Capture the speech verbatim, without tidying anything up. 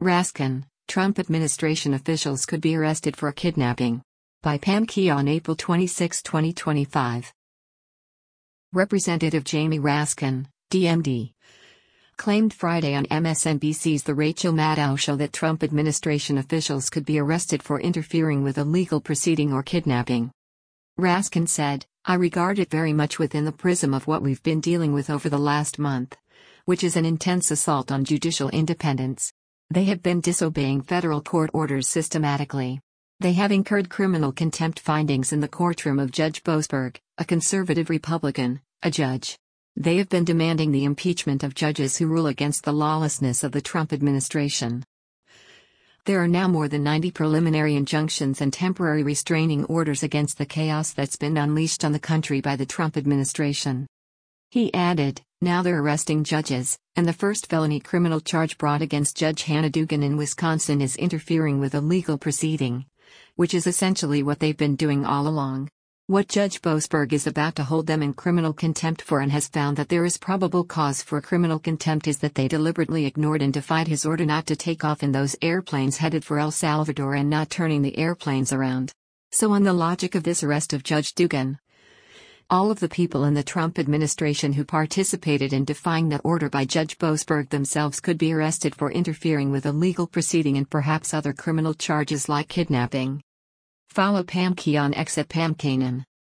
Raskin, Trump administration officials could be arrested for kidnapping. By Pam Key on April twenty-sixth, twenty twenty-five. Representative Jamie Raskin, D M D, claimed Friday on M S N B C's The Rachel Maddow Show that Trump administration officials could be arrested for interfering with a legal proceeding or kidnapping. Raskin said, "I regard it very much within the prism of what we've been dealing with over the last month, which is an intense assault on judicial independence. They have been disobeying federal court orders systematically. They have incurred criminal contempt findings in the courtroom of Judge Boasberg, a conservative Republican, a judge. They have been demanding the impeachment of judges who rule against the lawlessness of the Trump administration. There are now more than ninety preliminary injunctions and temporary restraining orders against the chaos that's been unleashed on the country by the Trump administration." He added, "Now they're arresting judges, and the first felony criminal charge brought against Judge Hannah Duggan in Wisconsin is interfering with a legal proceeding, which is essentially what they've been doing all along. What Judge Boasberg is about to hold them in criminal contempt for and has found that there is probable cause for criminal contempt is that they deliberately ignored and defied his order not to take off in those airplanes headed for El Salvador and not turning the airplanes around. So on the logic of this arrest of Judge Duggan, all of the people in the Trump administration who participated in defying the order by Judge Boasberg themselves could be arrested for interfering with a legal proceeding and perhaps other criminal charges like kidnapping." Follow Pam Key on X at Pam Kanan.